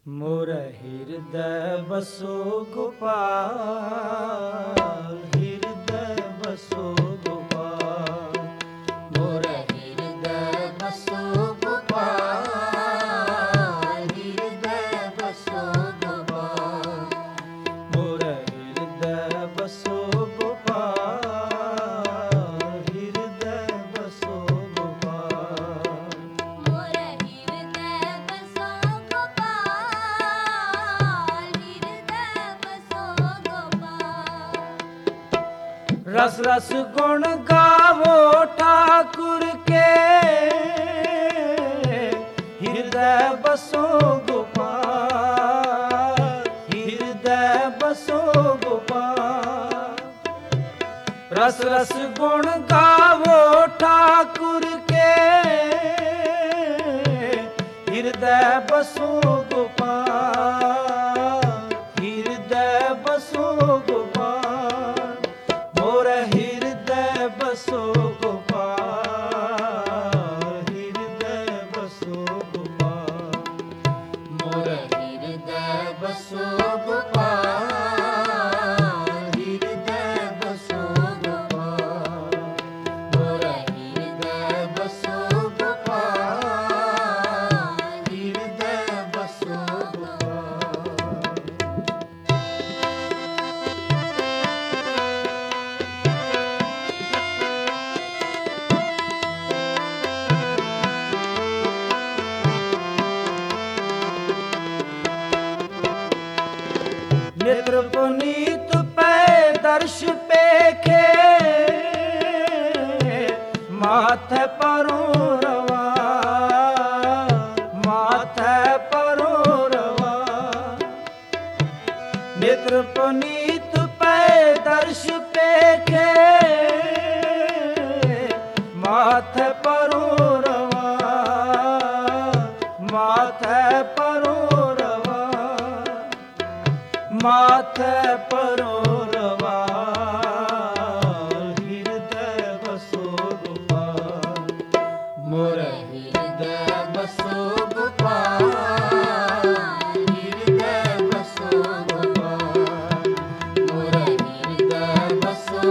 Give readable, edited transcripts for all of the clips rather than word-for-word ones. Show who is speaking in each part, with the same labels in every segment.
Speaker 1: मोर हृदय बसो गोपाल, हृदय बसो गोपाल, मोर हृदय बसो गोपाल, हृदय बसो गोपाल, मोर हृदय बसो गोपाल, हृदय बसो गोपाल,
Speaker 2: मोर हृदय बसो गोपाल, हृदय बसो गोपाल।
Speaker 1: रस रस गुण गावो ठाकुर के, हृदय बसो गोपाल, हृदय बसो गोपाल, रस रस गुण गावो ठाकुर के, हृदय बसो गोपाल, हृदय बसो गोपाल, मोर हृदय बसो गोपाल, हृदय बसो गोपाल, मोर हृदय बसो गोपाल, हृदय बसो गोपाल, मोर हृदय बसो गोपाल, हृदय बसो गोपाल। नेत्र पुनीत पै दर्श पेखे, माथे परो रवा, माथे परो रवा, नेत्र पुनीत पै दर्श पेखे, माथे परो रवा, माथे परो रवा, माथे परो रवा, हृदय बसो गोपाल, मोर हृदय बसो गोपाल, हृदय बसो गोपाल, मोर हृदय बसो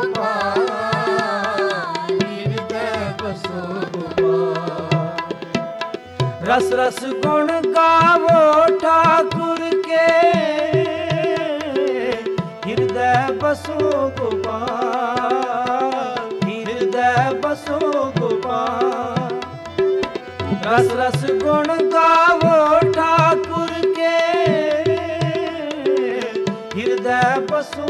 Speaker 1: गोपाल, हृदय बसो गोपाल। रस रस गुण गावो ठाकुर के, हृदय बसो गोपाल, हृदय बसो गोपाल, रस रस गुण गावो ठाकुर के, हृदय बसो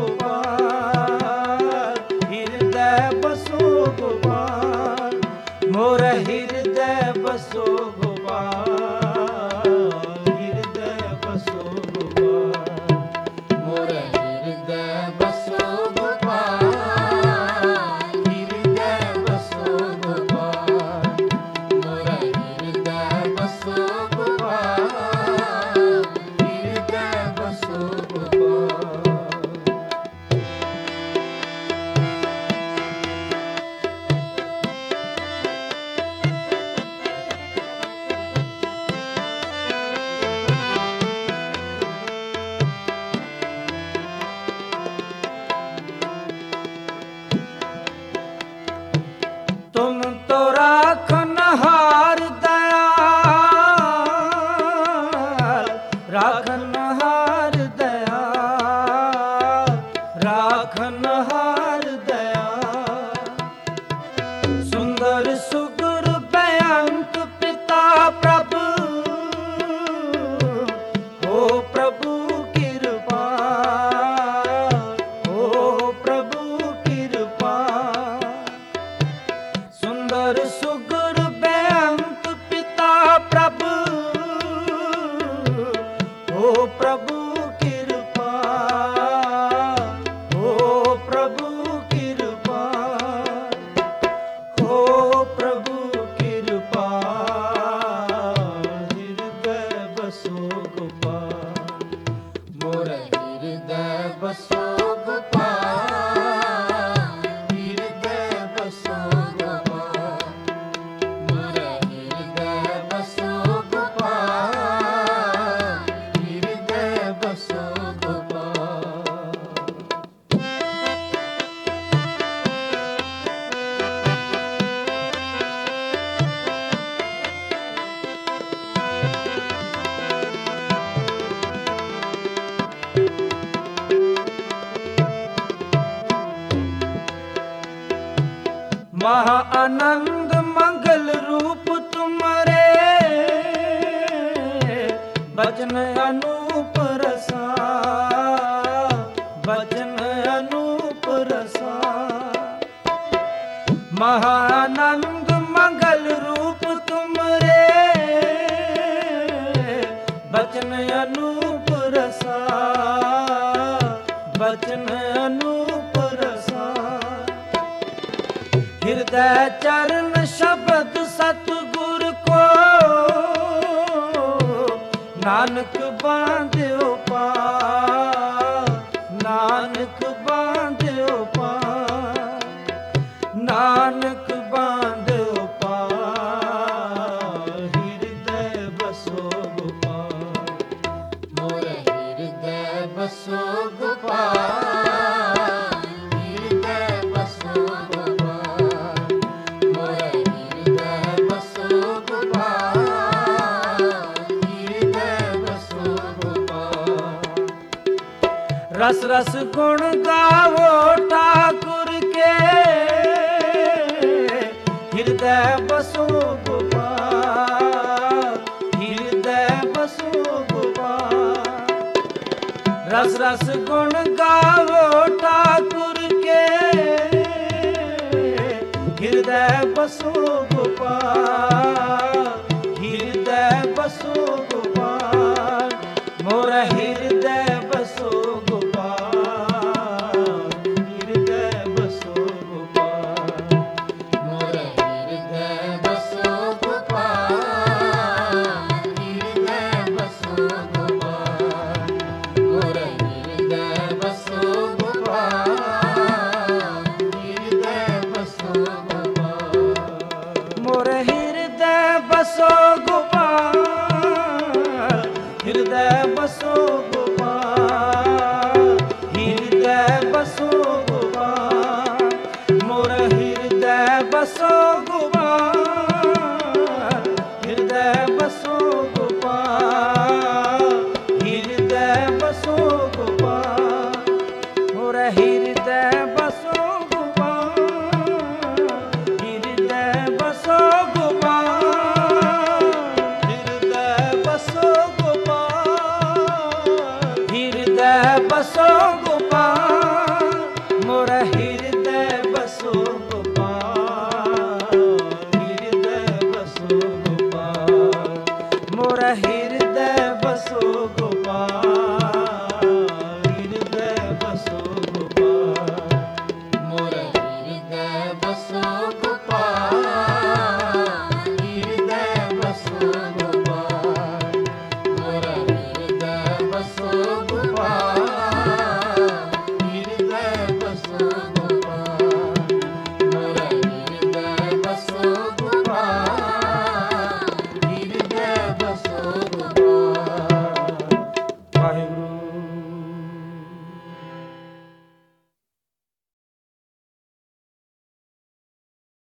Speaker 1: गोपाल, हृदय बसो गोपाल, मोर हृदय बसो गोपाल, हृदय बसो गोपाल, मोर हृदय बसो गोपाल, हृदय बसो गोपाल, मोर हृदय बसो गोपाल, हृदय बसो गोपाल। महा आनंद मंगल रूप तुम्हारे, बचन अनूप रसा, बचन अनूप रसा। महानंद मंगल रूप तुम्हारे, बचन अनूप रसा, बचन अनूप रसा। हृदय चरण शब्द सतगुर को, नानक बांध्यो पार, नानक बांध्यो पार, नानक बांध्यो पार। हृदय बसो गोपाल,
Speaker 2: मोर हृदय बसो गोपाल, हृदय बसो गोपाल, मोर हृदय बसो गोपाल, हृदय बसो गोपाल।
Speaker 1: रस रस गुण गावो ठाकुर के, हृदय बसो गोपाल, हृदय बसो गोपाल। रस रस गुण गावो ठाकुर के, हृदय बसो गोपाल, हृदय बसो